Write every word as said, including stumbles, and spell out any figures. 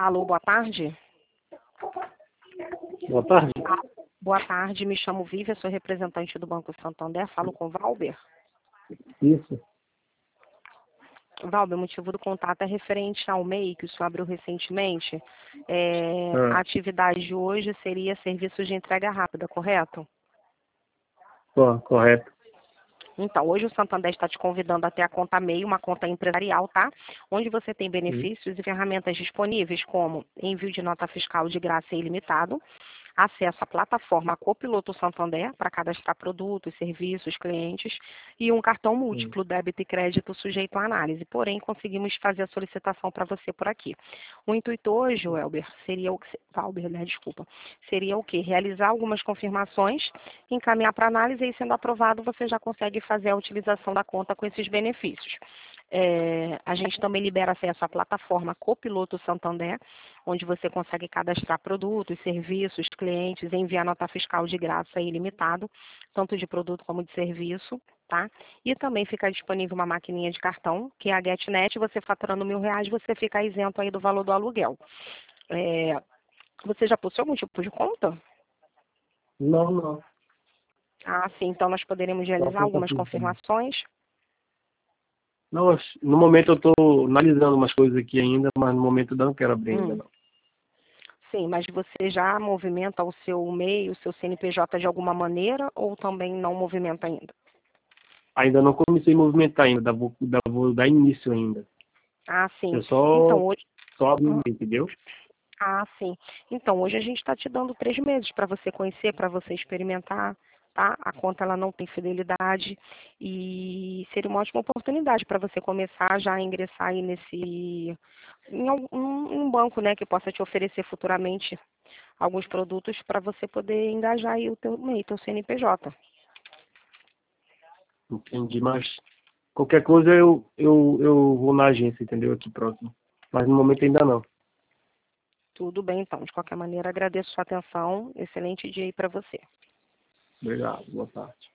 Alô, boa tarde. Boa tarde. Ah, boa tarde, me chamo Vívia, sou representante do Banco Santander, falo com o Valber. Isso. Valber, o motivo do contato é referente ao M E I que o senhor abriu recentemente. É, Ah, a atividade de hoje seria serviços de entrega rápida, correto? ó, correto. Então, hoje o Santander está te convidando a ter a conta M E I, uma conta empresarial, tá? Onde você tem Sim. benefícios e ferramentas disponíveis, como envio de nota fiscal de graça e ilimitado, acesso à plataforma Copiloto Santander para cadastrar produtos, serviços, clientes e um cartão Sim. múltiplo, débito e crédito sujeito à análise. Porém, conseguimos fazer a solicitação para você por aqui. O intuito hoje, Welber, seria o que... Valber, né? Desculpa. Seria o quê? Realizar algumas confirmações, encaminhar para análise e, sendo aprovado, você já consegue fazer a utilização da conta com esses benefícios. É, a gente também libera acesso à plataforma Copiloto Santander, onde você consegue cadastrar produtos, serviços, clientes, enviar nota fiscal de graça e ilimitado, tanto de produto como de serviço, tá? E também fica disponível uma maquininha de cartão, que é a GetNet, você faturando mil reais, você fica isento aí do valor do aluguel. É, você já possui algum tipo de conta? Não, não. Ah, sim, então nós poderemos Só realizar conta algumas física mesmo. confirmações. Não, acho- no momento eu estou analisando umas coisas aqui ainda, mas no momento eu não quero abrir ainda, Hum. não. Sim, mas você já movimenta o seu M E I, o seu C N P J de alguma maneira ou também não movimenta ainda? Ainda não comecei a movimentar ainda, da- vou, da- vou dar início ainda. Ah, sim. Eu só, Então hoje. só abri, Hum. entendeu? Ah, sim. Então hoje a gente está te dando três meses para você conhecer, para você experimentar, tá? A conta ela não tem fidelidade e seria uma ótima oportunidade para você começar já a ingressar aí nesse em algum um um banco, né, que possa te oferecer futuramente alguns produtos para você poder engajar aí o teu M E I, teu C N P J. Entendi, mas qualquer coisa eu, eu, eu vou na agência, entendeu? Aqui próximo. Mas no momento ainda não. Tudo bem, então. De qualquer maneira, agradeço sua atenção. Excelente dia aí para você. Obrigado, boa tarde.